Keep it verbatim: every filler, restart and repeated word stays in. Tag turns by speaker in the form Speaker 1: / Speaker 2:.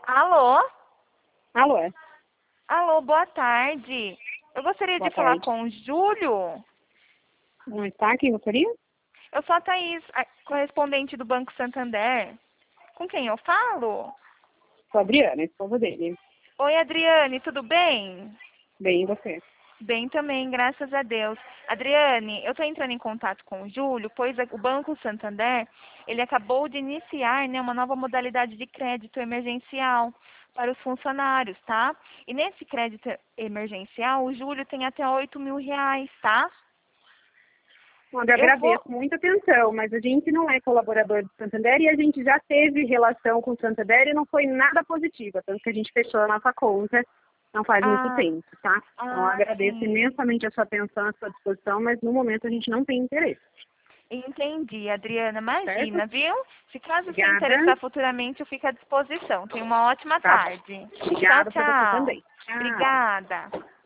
Speaker 1: Alô?
Speaker 2: Alô, é?
Speaker 1: Alô, boa tarde. Eu gostaria
Speaker 2: Boa
Speaker 1: de falar
Speaker 2: tarde.
Speaker 1: com o Júlio.
Speaker 2: Não está? Quem gostaria?
Speaker 1: Eu sou a Thaís, a correspondente do Banco Santander. Com quem eu falo?
Speaker 2: Sou a Adriana, esposa dele.
Speaker 1: Oi, Adriane, tudo bem?
Speaker 2: Bem, e você?
Speaker 1: Bem também, graças a Deus. Adriane, eu estou entrando em contato com o Júlio, pois o Banco Santander, ele acabou de iniciar, né, uma nova modalidade de crédito emergencial para os funcionários, tá? E nesse crédito emergencial, o Júlio tem até oito mil reais, tá?
Speaker 2: Olha, eu
Speaker 1: Eu vou...
Speaker 2: agradeço muita atenção, mas a gente não é colaborador do Santander e a gente já teve relação com o Santander e não foi nada positiva, tanto que a gente fechou a nossa conta não faz muito
Speaker 1: Ah,
Speaker 2: tempo, tá? Então, eu
Speaker 1: ah,
Speaker 2: agradeço
Speaker 1: sim.
Speaker 2: imensamente a sua atenção, a sua disposição, mas no momento a gente não tem interesse,
Speaker 1: Entendi, Adriana.
Speaker 2: certo?
Speaker 1: Imagina, viu? Se caso você
Speaker 2: Obrigada,
Speaker 1: interessar futuramente, eu fico à disposição. Tenha uma ótima
Speaker 2: tá bom.
Speaker 1: tarde. Tchau,
Speaker 2: Obrigada para você
Speaker 1: tchau.
Speaker 2: também. Tchau.
Speaker 1: Obrigada.